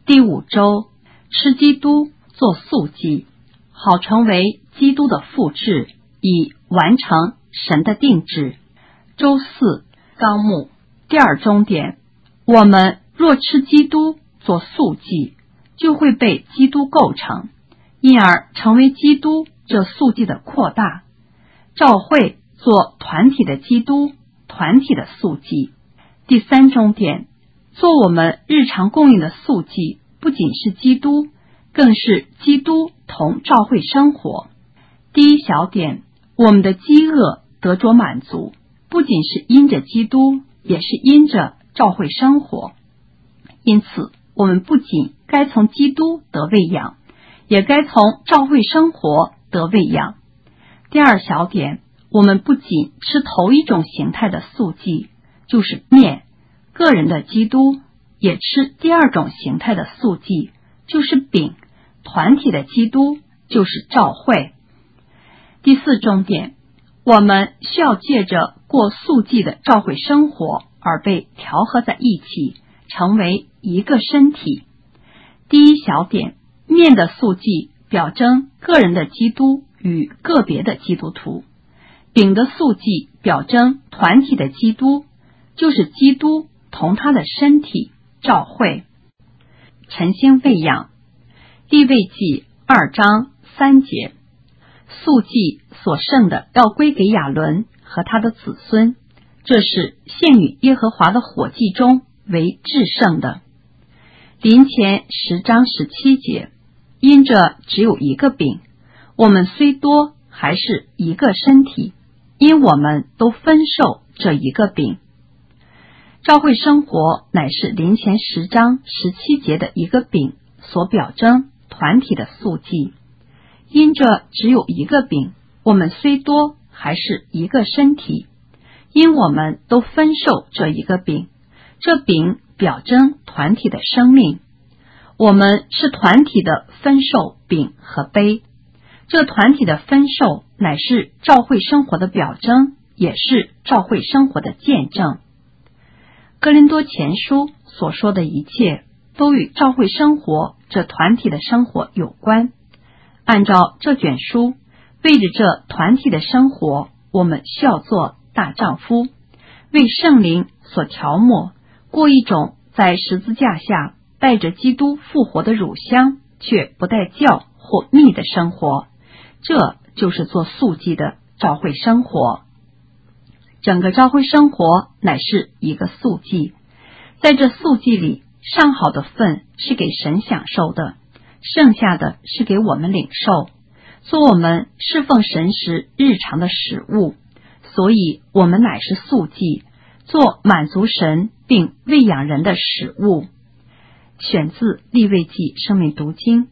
第5周，吃基督做素祭，好成为基督的复制，以完成神的定旨。周4，纲目。第2中点，我们若吃基督做素祭，就会被基督构成，因而成为基督这素祭的扩大。召会做团体的基督，团体的素祭。第3中点，做我们日常供应的素祭，不仅是基督，更是基督同召会生活。第1小点，我们的饥饿得着满足，不仅是因着基督，也是因着召会生活。因此，我们不仅该从基督得喂养，也该从召会生活得喂养。第2小点，我们不仅吃头一种形态的素祭，就是面，个人的基督，也吃第2种形态的素祭，就是饼，团体的基督，就是召会。第4中点，我们需要借着过素祭的召会生活而被调和在一起，成为一个身体。第1小点，面的素祭表征个人的基督与个别的基督徒，饼的素祭表征团体的基督，就是基督同他的身体召会。晨星喂养。利未记2章3节，素祭所剩的要归给亚伦和他的子孙，这是献与耶和华的火祭中为至圣的。林前10章17节，因着只有一个饼，我们虽多，还是一个身体，因我们都分受这一个饼。召会生活乃是林前10章17节的一个饼所表征团体的素祭。因着只有一个饼，我们虽多，还是一个身体，因我们都分受这一个饼。这饼表征团体的生命，我们是团体的分受饼和杯。这团体的分受乃是召会生活的表征，也是召会生活的见证。哥林多前书所说的一切都与召会生活这团体的生活有关。按照这卷书，为着这团体的生活，我们需要做大丈夫，为圣灵所调抹，过一种在十字架下带着基督复活的乳香，却不带酵或蜜的生活。这就是做素祭的召会生活。整个召会生活乃是一个素祭，在这素祭里，上好的份是给神享受的，剩下的是给我们领受，做我们侍奉神时日常的食物。所以我们乃是素祭，做满足神并喂养人的食物。选自利未记生命读经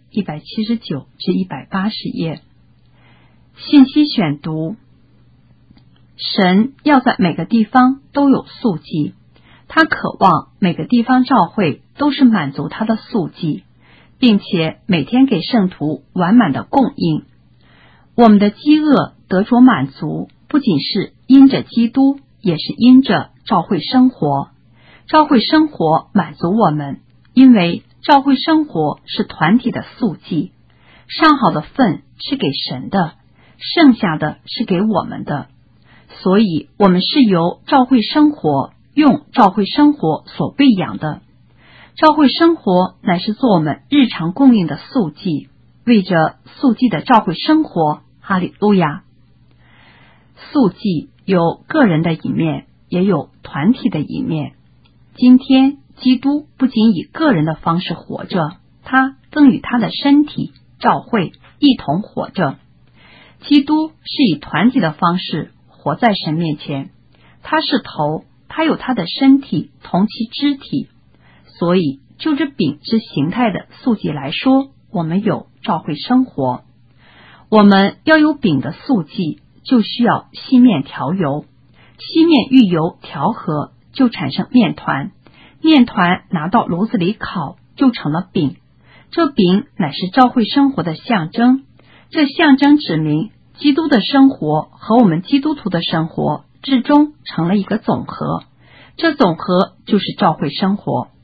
179至180页。信息选读。神要在每个地方都有素祭，他渴望每个地方召会都是满足他的素祭，并且每天给圣徒完满的供应。我们的饥饿得着满足，不仅是因着基督，也是因着召会生活。召会生活满足我们，因为召会生活是团体的素祭，上好的份是给神的，剩下的是给我们的。所以我们是由召会生活用召会生活所喂养的。召会生活乃是做我们日常供应的素祭，为着素祭的召会生活，哈利路亚。素祭有个人的一面，也有团体的一面。今天基督不仅以个人的方式活着，他更与他的身体召会一同活着。基督是以团体的方式活在神面前，他是头，他有他的身体同其肢体。所以就这饼之形态的素祭来说，我们有召会生活。我们要有饼的素祭，就需要细面调油，细面遇油调和，就产生面团，面团拿到炉子里烤，就成了饼。这饼乃是召会生活的象征，这象征指明基督的生活和我们基督徒的生活至终成了一个总和，这总和就是召会生活。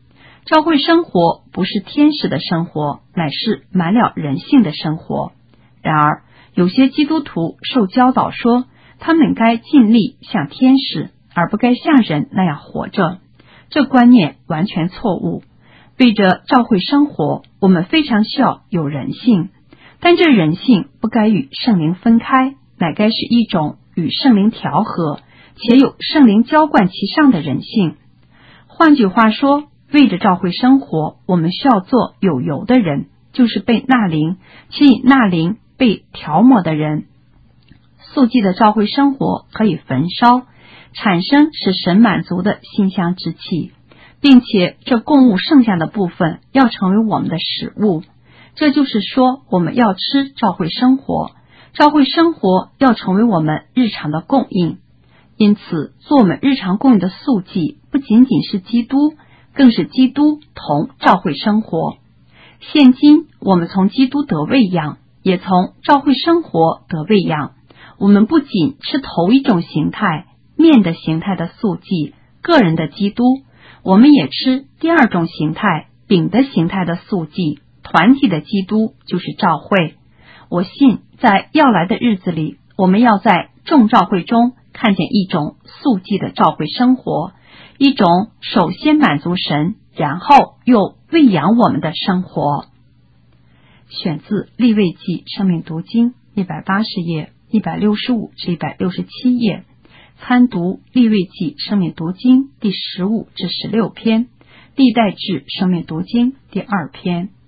教会生活不是天使的生活，乃是满了人性的生活。然而，有些基督徒受教导说，他们该尽力像天使，而不该像人那样活着。这观念完全错误。为着教会生活，我们非常需要有人性，但这人性不该与圣灵分开，乃该是一种与圣灵调和，且有圣灵浇灌其上的人性。换句话说，为着教会生活，我们需要做有油的人，就是被纳灵，且以纳灵被调抹的人。素祭的教会生活可以焚烧，产生使神满足的馨香之气，并且这供物剩下的部分要成为我们的食物。这就是说，我们要吃教会生活，教会生活要成为我们日常的供应。因此，做我们日常供应的素祭，不仅仅是基督，更是基督同教会生活。现今我们从基督得喂养，也从教会生活得喂养。我们不仅吃头一种形态，面的形态的素祭，个人的基督，我们也吃第二种形态，饼的形态的素祭，团体的基督，就是教会。我信在要来的日子里，我们要在众教会中看见一种素祭的教会生活，一种首先满足神，然后又喂养我们的生活。选自利未记生命读经180页165至167页，参读利未记生命读经第15至16篇，历代志生命读经第2篇。